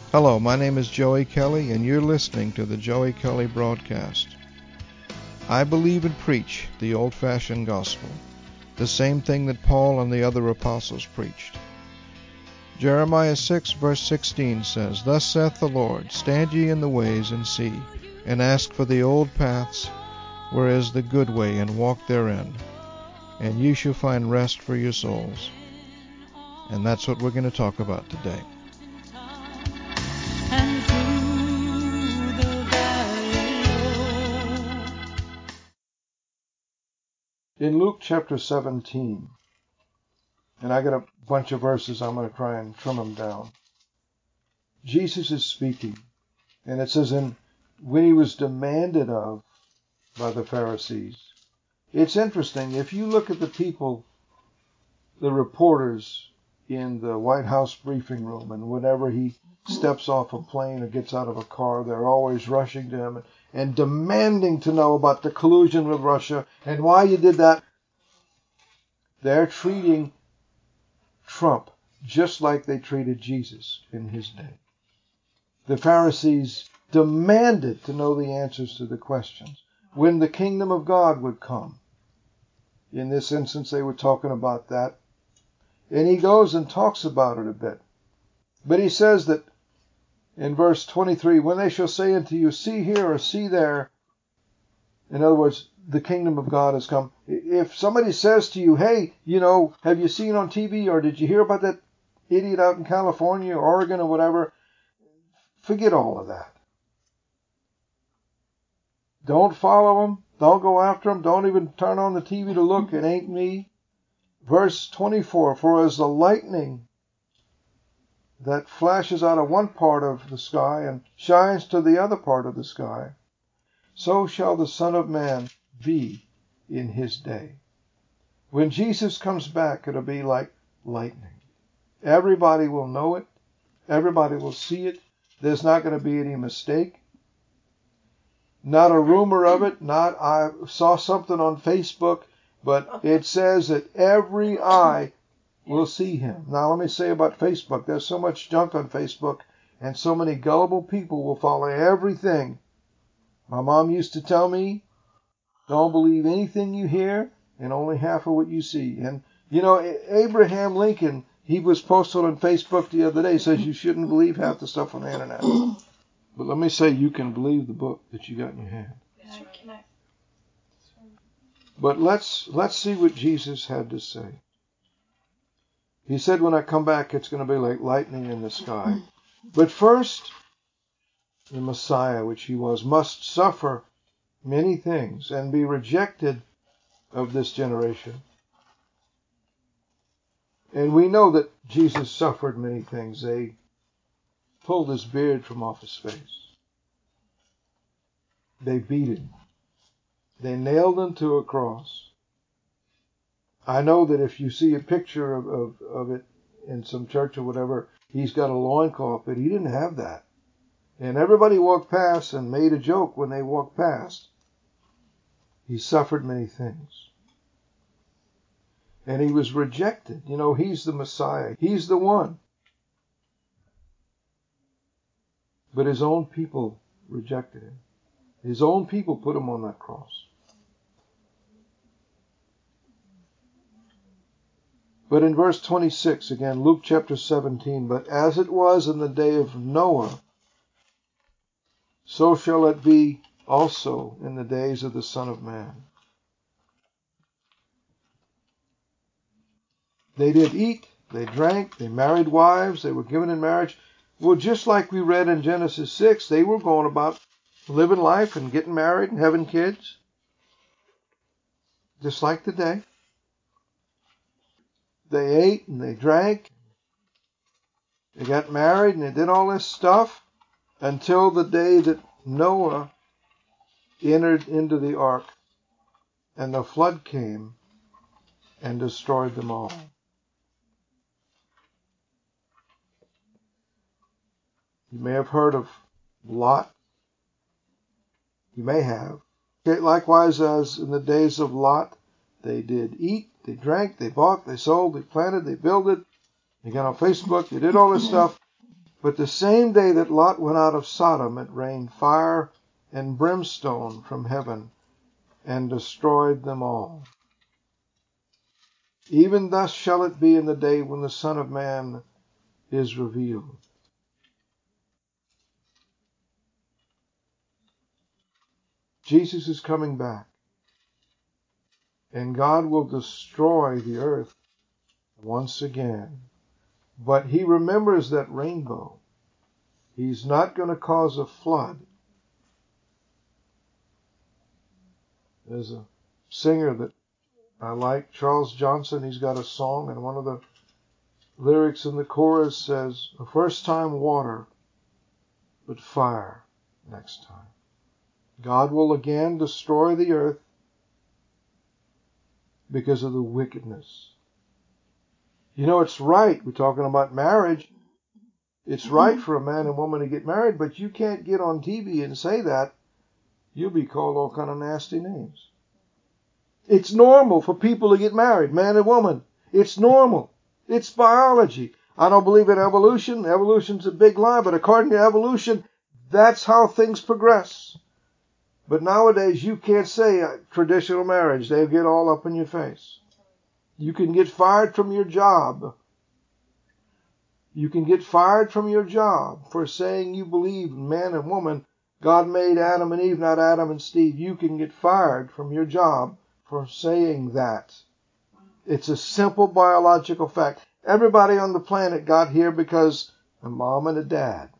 Hello, my name is Joey Kelly, and you're listening to the Joey Kelly Broadcast. I believe and preach the old-fashioned gospel, the same thing that Paul and the other apostles preached. Jeremiah 6, verse 16 says, Thus saith the Lord, Stand ye in the ways, and see, and ask for the old paths, where is the good way, and walk therein, and ye shall find rest for your souls. And that's what we're going to talk about today. In Luke chapter 17, and I got a bunch of verses, I'm going to try and trim them down. Jesus is speaking, and it says, and when he was demanded of by the Pharisees. It's interesting, if you look at the people, the reporters in the White House briefing room, and whenever he steps off a plane or gets out of a car, they're always rushing to him and demanding to know about the collusion with Russia and why you did that. They're treating Trump just like they treated Jesus in his day. The Pharisees demanded to know the answers to the questions. When the kingdom of God would come. In this instance, they were talking about that. And he goes and talks about it a bit. But he says that in verse 23, when they shall say unto you, see here or see there, in other words, the kingdom of God has come. If somebody says to you, hey, have you seen on TV or did you hear about that idiot out in California or Oregon or whatever? Forget all of that. Don't follow them. Don't go after them. Don't even turn on the TV to look. It ain't me. Verse 24, for as the lightning that flashes out of one part of the sky and shines to the other part of the sky, so shall the Son of Man be in his day. When Jesus comes back, it'll be like lightning. Everybody will know it. Everybody will see it. There's not going to be any mistake. Not a rumor of it. Not I saw something on Facebook, but it says that every eye will see him. Now let me say about Facebook. There's so much junk on Facebook, and so many gullible people will follow everything. My mom used to tell me, don't believe anything you hear and only half of what you see. And, Abraham Lincoln, he was posted on Facebook the other day, says you shouldn't believe half the stuff on the internet. But let me say, you can believe the book that you got in your hand. But let's see what Jesus had to say. He said, when I come back, it's going to be like lightning in the sky. But first, the Messiah, which he was, must suffer many things and be rejected of this generation. And we know that Jesus suffered many things. They pulled his beard from off his face. They beat him. They nailed him to a cross. I know that if you see a picture of it in some church or whatever, he's got a loincloth, but he didn't have that. And everybody walked past and made a joke when they walked past. He suffered many things. And he was rejected. He's the Messiah. He's the one. But his own people rejected him. His own people put him on that cross. But in verse 26, again, Luke chapter 17, but as it was in the day of Noah, so shall it be also in the days of the Son of Man. They did eat, they drank, they married wives, they were given in marriage. Well, just like we read in Genesis 6, they were going about living life and getting married and having kids. Just like today. They ate and they drank. They got married and they did all this stuff until the day that Noah entered into the ark and the flood came and destroyed them all. You may have heard of Lot. You may have. Likewise, as in the days of Lot, they did eat, they drank, they bought, they sold, they planted, they builded. They got on Facebook, they did all this stuff. But the same day that Lot went out of Sodom, it rained fire and brimstone from heaven and destroyed them all. Even thus shall it be in the day when the Son of Man is revealed. Jesus is coming back, and God will destroy the earth once again. But he remembers that rainbow. He's not going to cause a flood. There's a singer that I like, Charles Johnson. He's got a song, and one of the lyrics in the chorus says, "The first time water, but fire next time." God will again destroy the earth because of the wickedness. You know, it's right. We're talking about marriage. It's right for a man and woman to get married, but you can't get on TV and say that. You'll be called all kind of nasty names. It's normal for people to get married, man and woman. It's normal. It's biology. I don't believe in evolution. Evolution's a big lie, but according to evolution, that's how things progress. But nowadays, you can't say traditional marriage. They'll get all up in your face. You can get fired from your job. You can get fired from your job for saying you believe in man and woman. God made Adam and Eve, not Adam and Steve. You can get fired from your job for saying that. It's a simple biological fact. Everybody on the planet got here because a mom and a dad.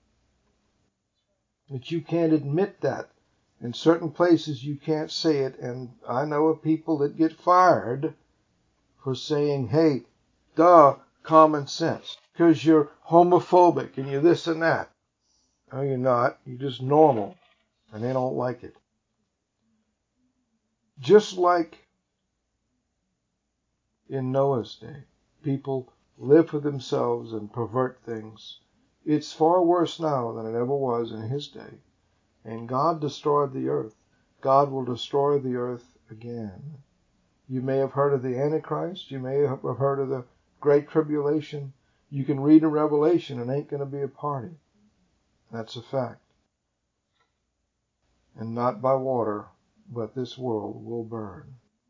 But you can't admit that. In certain places you can't say it, and I know of people that get fired for saying, hey, common sense, because you're homophobic and you're this and that. No, you're not. You're just normal, and they don't like it. Just like in Noah's day, people live for themselves and pervert things. It's far worse now than it ever was in his day. And God destroyed the earth. God will destroy the earth again. You may have heard of the Antichrist. You may have heard of the Great Tribulation. You can read in Revelation and ain't going to be a party. That's a fact. And not by water, but this world will burn.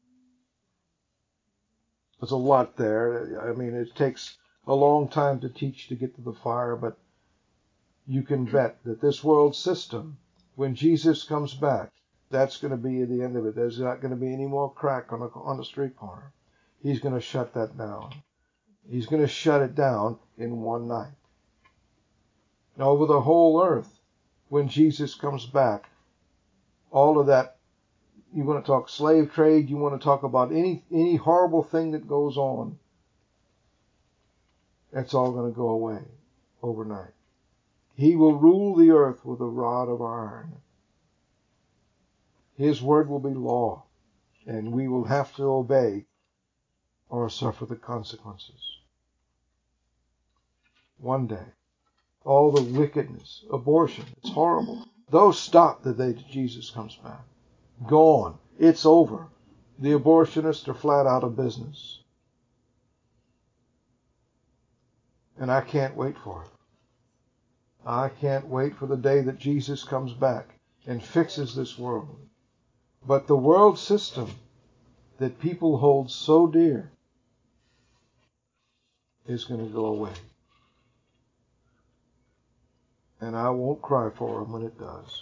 There's a lot there. I mean, it takes a long time to teach to get to the fire, but you can bet that this world system, when Jesus comes back, that's going to be the end of it. There's not going to be any more crack on a street corner. He's going to shut that down. He's going to shut it down in one night. And over the whole earth, when Jesus comes back, all of that, you want to talk slave trade, you want to talk about any horrible thing that goes on, that's all going to go away overnight. He will rule the earth with a rod of iron. His word will be law, and we will have to obey or suffer the consequences. One day, all the wickedness, abortion, it's horrible. Those stop the day that Jesus comes back. Gone. It's over. The abortionists are flat out of business. And I can't wait for it. I can't wait for the day that Jesus comes back and fixes this world. But the world system that people hold so dear is going to go away. And I won't cry for them when it does.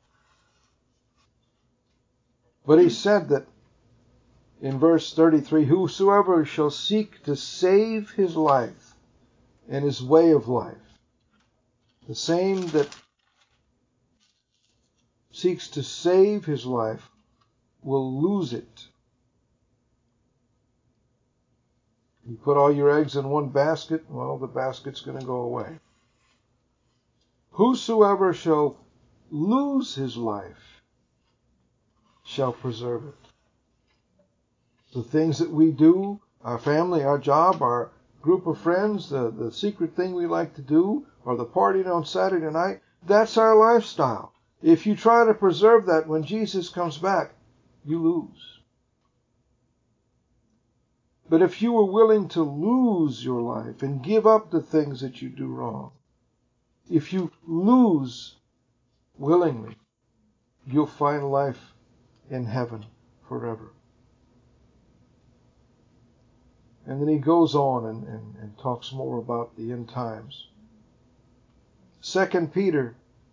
But he said that in verse 33, whosoever shall seek to save his life and his way of life, the same that seeks to save his life will lose it. You put all your eggs in one basket, well, the basket's going to go away. Whosoever shall lose his life shall preserve it. The things that we do, our family, our job, our group of friends, the secret thing we like to do, or the partying on Saturday night, that's our lifestyle. If you try to preserve that when Jesus comes back, you lose. But if you were willing to lose your life and give up the things that you do wrong, If you lose willingly, you'll find life in heaven forever. And then he goes on and talks more about the end times. 2 Peter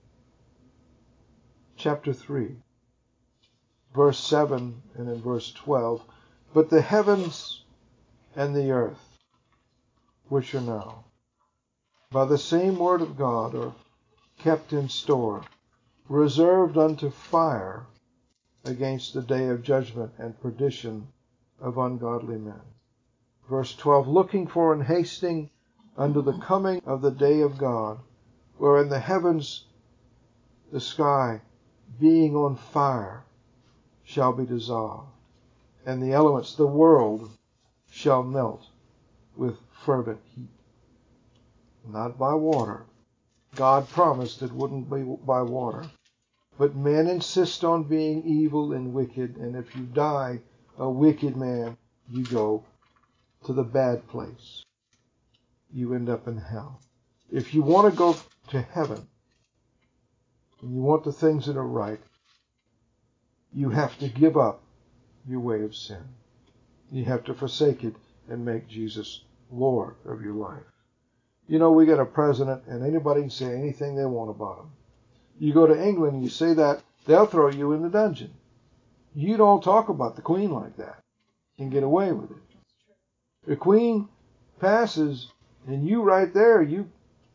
chapter 3, verse 7 and in verse 12. But the heavens and the earth, which are now, by the same word of God, are kept in store, reserved unto fire against the day of judgment and perdition of ungodly men. Verse 12, looking for and hasting unto the coming of the day of God, wherein the heavens, the sky, being on fire, shall be dissolved, and the elements, the world, shall melt with fervent heat. Not by water. God promised it wouldn't be by water. But men insist on being evil and wicked, and if you die a wicked man, you go to the bad place. You end up in hell. If you want to go to heaven, and you want the things that are right, you have to give up your way of sin. You have to forsake it and make Jesus Lord of your life. You know, we got a president, and anybody can say anything they want about him. You go to England and you say that, they'll throw you in the dungeon. You don't talk about the Queen like that and get away with it. The Queen passes, and you right there, you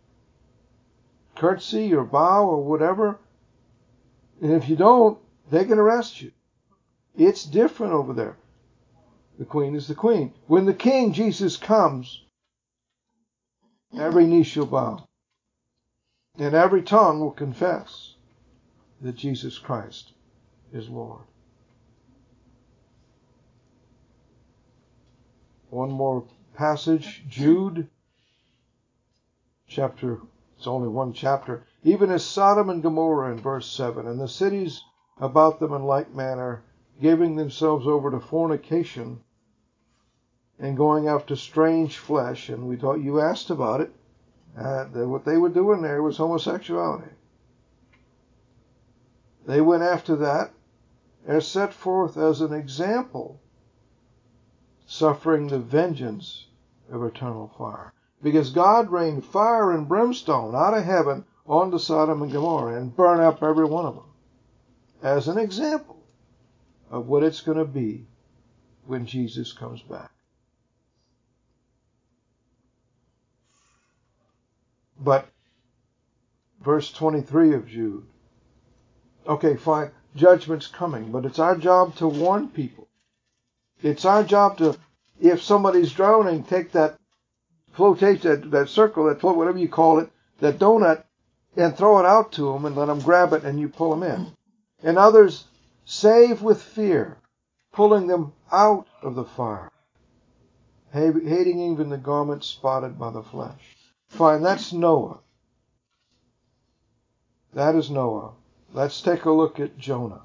curtsy or bow or whatever, and if you don't, they can arrest you. It's different over there. The Queen is the Queen. When the King Jesus comes, every knee shall bow, and every tongue will confess that Jesus Christ is Lord. One more passage, Jude, it's only one chapter. Even as Sodom and Gomorrah in verse 7, and the cities about them in like manner, giving themselves over to fornication and going after strange flesh. And we thought you asked about it. What they were doing there was homosexuality. They went after that as set forth as an example, suffering the vengeance of eternal fire. Because God rained fire and brimstone out of heaven onto Sodom and Gomorrah and burned up every one of them as an example of what it's going to be when Jesus comes back. But verse 23 of Jude, okay, fine, judgment's coming, but it's our job to warn people. It's our job to, if somebody's drowning, take that flotation, that circle, that float, whatever you call it, that donut, and throw it out to them and let them grab it and you pull them in. And others, save with fear, pulling them out of the fire, hating even the garment spotted by the flesh. Fine, that's Noah. That is Noah. Let's take a look at Jonah.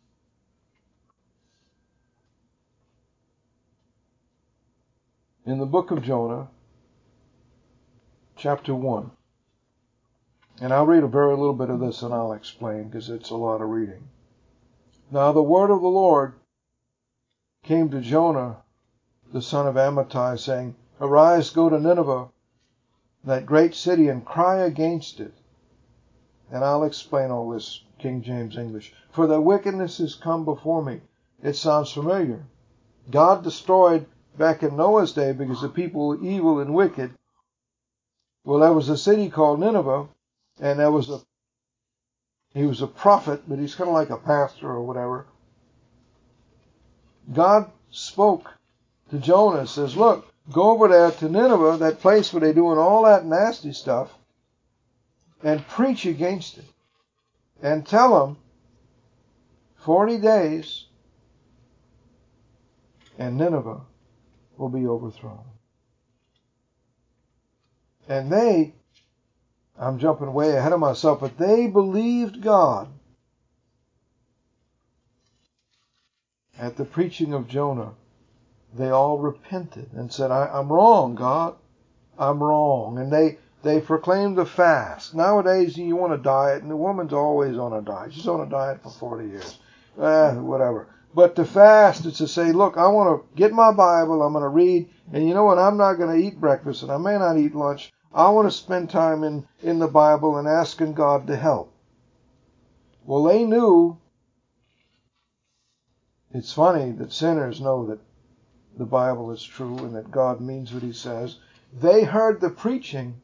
In the book of Jonah, chapter 1, and I'll read a very little bit of this and I'll explain because it's a lot of reading. Now the word of the Lord came to Jonah, the son of Amittai, saying, Arise, go to Nineveh, that great city, and cry against it. And I'll explain all this, King James English. For their wickedness has come before me. It sounds familiar. God destroyed back in Noah's day because the people were evil and wicked. Well, there was a city called Nineveh, and he was a prophet, but he's kind of like a pastor or whatever. God spoke to Jonah and says, look, go over there to Nineveh, that place where they're doing all that nasty stuff, and preach against it. And tell them 40 days and Nineveh will be overthrown. And I'm jumping way ahead of myself, but they believed God at the preaching of Jonah. They all repented and said, I'm wrong, God. I'm wrong. And They proclaimed a fast. Nowadays, you want a diet, and the woman's always on a diet. She's on a diet for 40 years. Whatever. But to fast is to say, look, I want to get my Bible, I'm going to read, and you know what, I'm not going to eat breakfast, and I may not eat lunch. I want to spend time in the Bible and asking God to help. Well, they knew. It's funny that sinners know that the Bible is true and that God means what He says. They heard the preaching,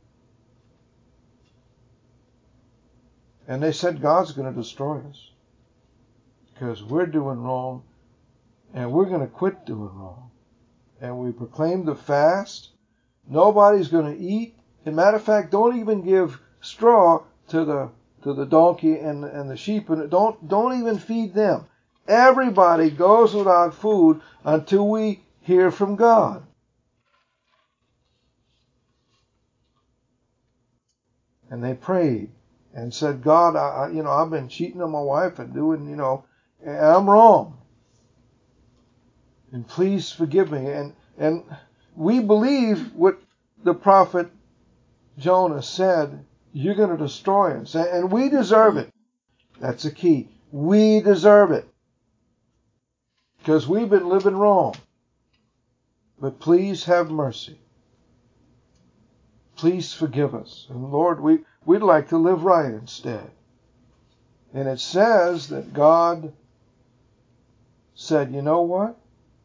and they said, God's going to destroy us because we're doing wrong, and we're going to quit doing wrong. And we proclaimed the fast. Nobody's going to eat. As a matter of fact, don't even give straw to the donkey and the sheep, and don't even feed them. Everybody goes without food until we hear from God. And they prayed and said, God, I've been cheating on my wife and doing, and I'm wrong. And please forgive me. And we believe what the prophet Jonah said, you're going to destroy us. And we deserve it. That's the key. We deserve it. Because we've been living wrong. But please have mercy. Please forgive us. And Lord, we'd like to live right instead. And it says that God said, you know what?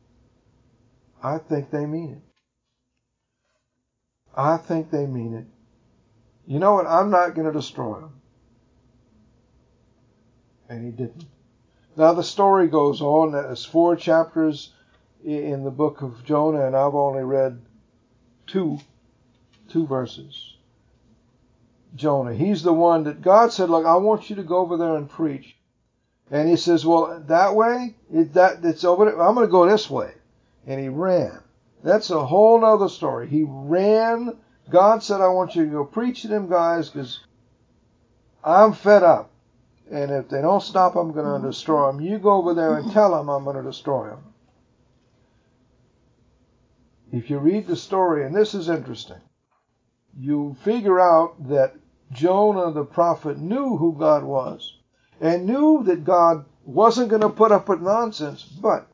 I think they mean it. I think they mean it. You know what? I'm not going to destroy them. And He didn't. Now the story goes on. There's 4 chapters in the book of Jonah, and I've only read two verses. Jonah, he's the one that God said, look, I want you to go over there and preach. And he says, well, that way, it's over there. I'm going to go this way. And he ran. That's a whole other story. He ran. God said, I want you to go preach to them guys because I'm fed up. And if they don't stop, I'm going to destroy them. You go over there and tell them I'm going to destroy them. If you read the story, and this is interesting, you figure out that Jonah the prophet knew who God was and knew that God wasn't going to put up with nonsense. But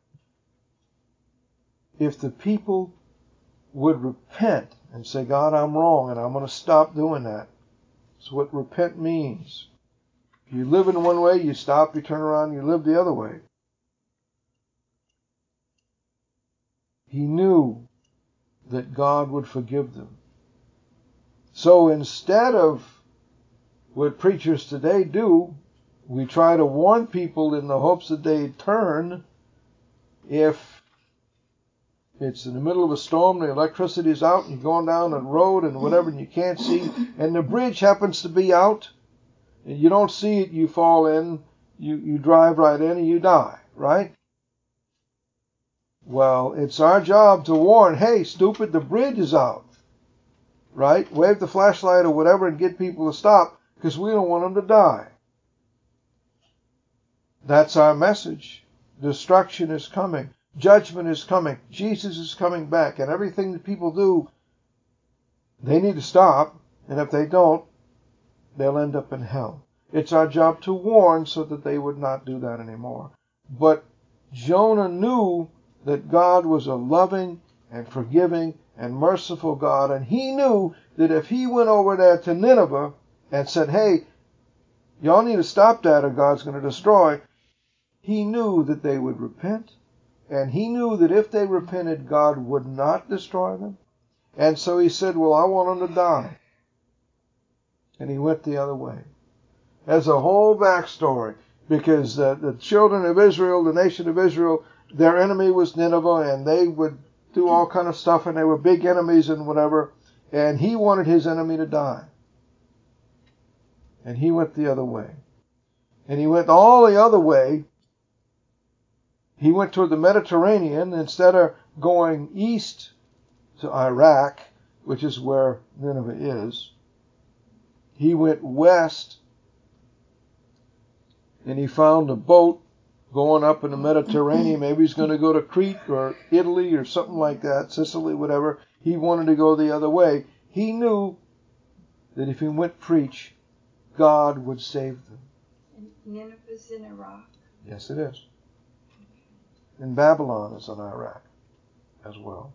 if the people would repent and say, God, I'm wrong and I'm going to stop doing that. That's what repent means. If you live in one way, you stop, you turn around, you live the other way. He knew that God would forgive them. So instead of what preachers today do, we try to warn people in the hopes that they turn. If it's in the middle of a storm, the electricity's out, and you're going down the road and whatever, and you can't see, and the bridge happens to be out, and you don't see it, you fall in, you drive right in, and you die, right? Well, it's our job to warn, hey, stupid, the bridge is out, right? Wave the flashlight or whatever and get people to stop, because we don't want them to die. That's our message. Destruction is coming. Judgment is coming. Jesus is coming back. And everything that people do, they need to stop. And if they don't, they'll end up in hell. It's our job to warn so that they would not do that anymore. But Jonah knew that God was a loving and forgiving and merciful God. And he knew that if he went over there to Nineveh and said, hey, y'all need to stop that or God's going to destroy, he knew that they would repent. And he knew that if they repented, God would not destroy them. And so he said, well, I want them to die. And he went the other way. There's a whole backstory. Because the children of Israel, the nation of Israel, their enemy was Nineveh, and they would do all kind of stuff, and they were big enemies and whatever. And he wanted his enemy to die. And he went the other way. And he went all the other way. He went toward the Mediterranean instead of going east to Iraq, which is where Nineveh is. He went west, and he found a boat going up in the Mediterranean. Maybe he's going to go to Crete or Italy or something like that, Sicily, whatever. He wanted to go the other way. He knew that if he went preach, God would save them. And Nineveh's in Iraq? Yes, it is. And Babylon is in Iraq as well.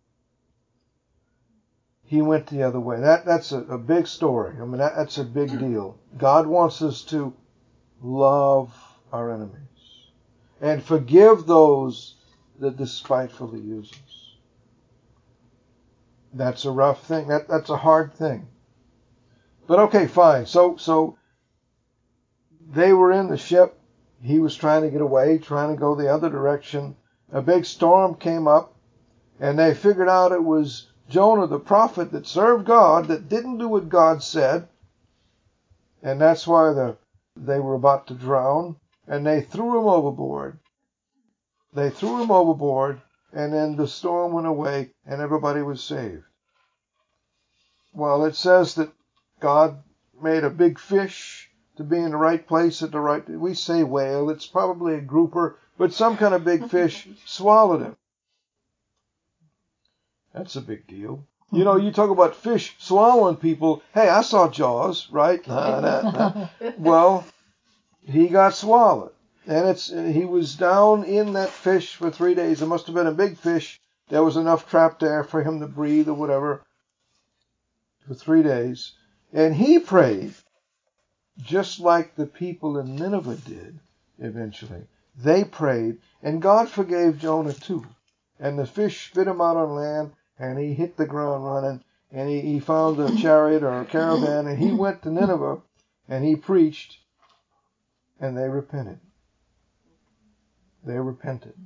He went the other way. That's a big story. I mean, that's a big deal. God wants us to love our enemies and forgive those that despitefully use us. That's a rough thing. That's a hard thing. But okay, fine. So they were in the ship. He was trying to get away, trying to go the other direction. A big storm came up, and they figured out it was Jonah the prophet that served God that didn't do what God said. And that's why they were about to drown. And they threw him overboard. They threw him overboard, and then the storm went away, and everybody was saved. Well, it says that God made a big fish to be in the right place at the right... We say whale, it's probably a grouper, but some kind of big fish swallowed him. That's a big deal. You know, you talk about fish swallowing people. Hey, I saw Jaws, right? Nah. Well, he got swallowed. And he was down in that fish for 3 days. It must have been a big fish. There was enough trapped there for him to breathe or whatever for 3 days. And he prayed just like the people in Nineveh did eventually. They prayed, and God forgave Jonah too. And the fish spit him out on land, and he hit the ground running, and he found a chariot or a caravan, and he went to Nineveh, and he preached, and they repented. They repented.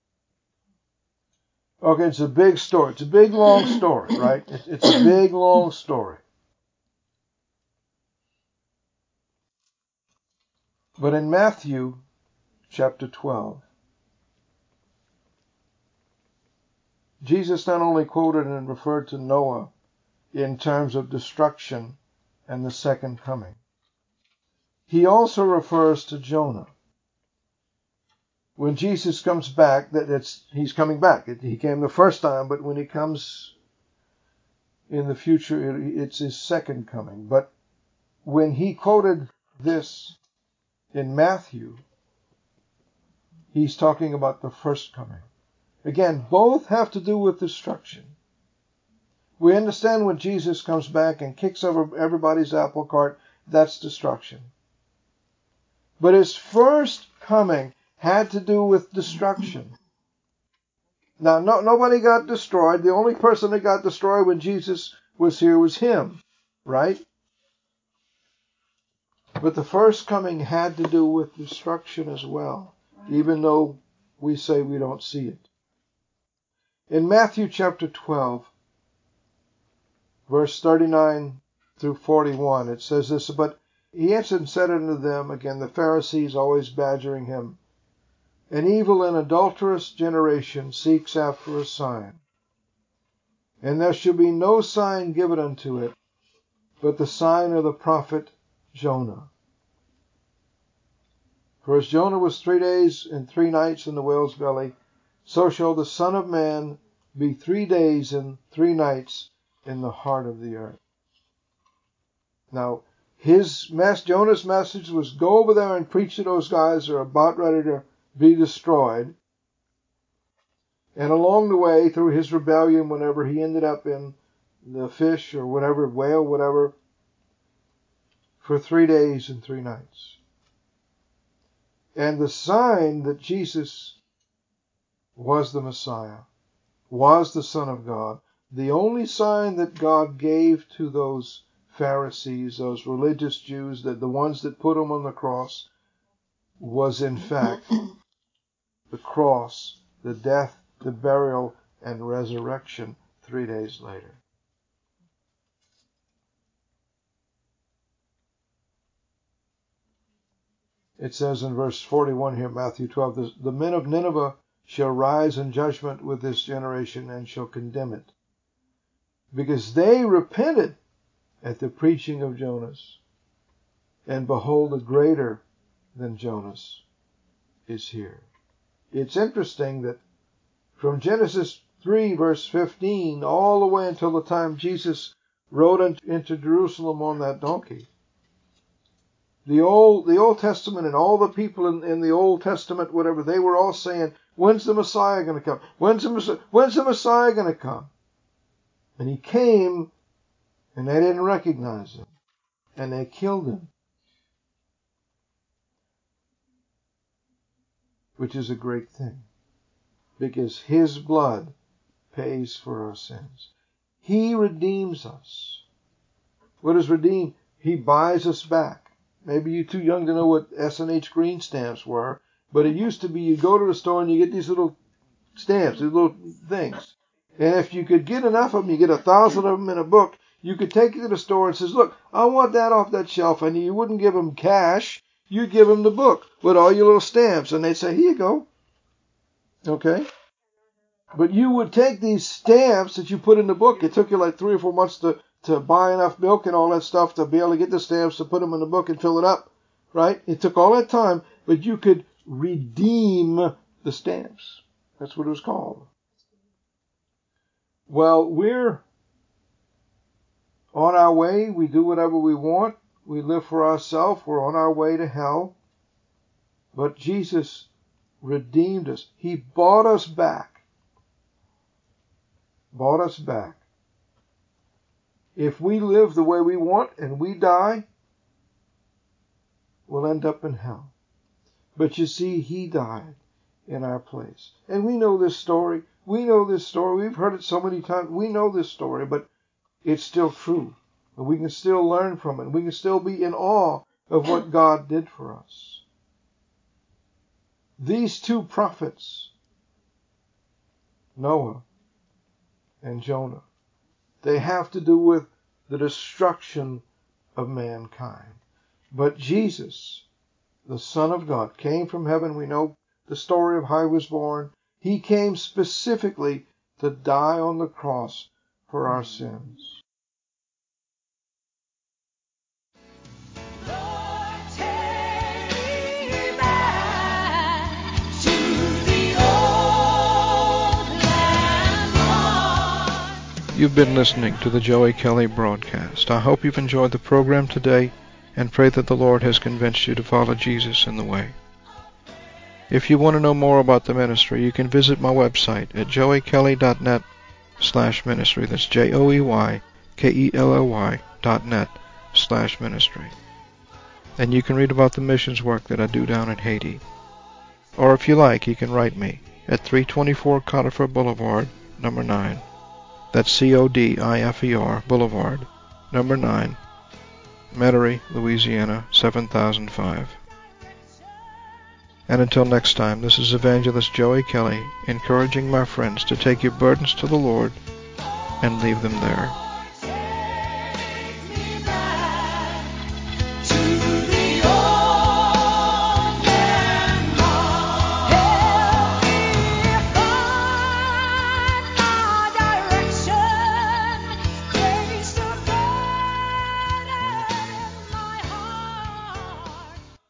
Okay, it's a big story. It's a big, long story, right? It's a big, long story. But in Matthew chapter 12, Jesus not only quoted and referred to Noah in terms of destruction and the second coming, he also refers to Jonah. When Jesus comes back, he's coming back. He came the first time, but when he comes in the future, it's his second coming. But when he quoted this in Matthew, he's talking about the first coming. Again, both have to do with destruction. We understand when Jesus comes back and kicks over everybody's apple cart, that's destruction. But his first coming had to do with destruction. Now, nobody got destroyed. The only person that got destroyed when Jesus was here was him, right? But the first coming had to do with destruction as well, even though we say we don't see it. In Matthew chapter 12, verse 39 through 41, it says this, "But he answered and said unto them," again, the Pharisees always badgering him, "An evil and adulterous generation seeks after a sign. And there shall be no sign given unto it, but the sign of the prophet Jonah. For as Jonah was 3 days and 3 nights in the whale's belly, so shall the Son of Man be 3 days and 3 nights in the heart of the earth." Now, Jonah's message was go over there and preach to those guys who are about ready to be destroyed. And along the way, through his rebellion, whenever he ended up in the fish or whatever, whale, whatever, for 3 days and 3 nights. And the sign that Jesus was the Messiah, was the Son of God, the only sign that God gave to those Pharisees, those religious Jews, that the ones that put him on the cross, was in fact the cross, the death, the burial, and resurrection 3 days later. It says in verse 41 here, Matthew 12, "The men of Nineveh shall rise in judgment with this generation and shall condemn it, because they repented at the preaching of Jonas. And behold, a greater than Jonas is here." It's interesting that from Genesis 3, verse 15, all the way until the time Jesus rode into Jerusalem on that donkey. The Old Testament and all the people in the Old Testament, whatever, they were all saying, when's the Messiah going to come? When's the Messiah going to come? And he came, and they didn't recognize him, and they killed him, which is a great thing, because his blood pays for our sins. He redeems us. What is redeemed? He buys us back. Maybe you're too young to know what S&H green stamps were, but it used to be you go to the store and you get these little stamps, these little things. And if you could get enough of them, you get 1,000 of them in a book, you could take it to the store and says, look, I want that off that shelf. And you wouldn't give them cash. You'd give them the book with all your little stamps. And they'd say, here you go. Okay? But you would take these stamps that you put in the book. It took you like 3 or 4 months to buy enough milk and all that stuff to be able to get the stamps to put them in the book and fill it up. Right? It took all that time, but you could redeem the stamps. That's what it was called. Well, we're on our way. We do whatever we want. We live for ourselves. We're on our way to hell. But Jesus redeemed us. He bought us back. Bought us back. If we live the way we want and we die, we'll end up in hell. But you see, he died in our place. And we know this story. We know this story. We've heard it so many times. We know this story, but it's still true. And we can still learn from it. We can still be in awe of what God did for us. These 2 prophets, Noah and Jonah, they have to do with the destruction of mankind. But Jesus, the Son of God, came from heaven. We know the story of how he was born. He came specifically to die on the cross for our sins. You've been listening to the Joey Kelly broadcast. I hope you've enjoyed the program today and pray that the Lord has convinced you to follow Jesus in the way. If you want to know more about the ministry, you can visit my website at joeykelly.net/ministry. That's joeykelly.net/ministry. And you can read about the missions work that I do down in Haiti. Or if you like, you can write me at 324 Conifer Boulevard, number 9. That's Codifer Boulevard, number 9, Metairie, Louisiana, 7005. And until next time, this is Evangelist Joey Kelly, encouraging my friends to take your burdens to the Lord and leave them there.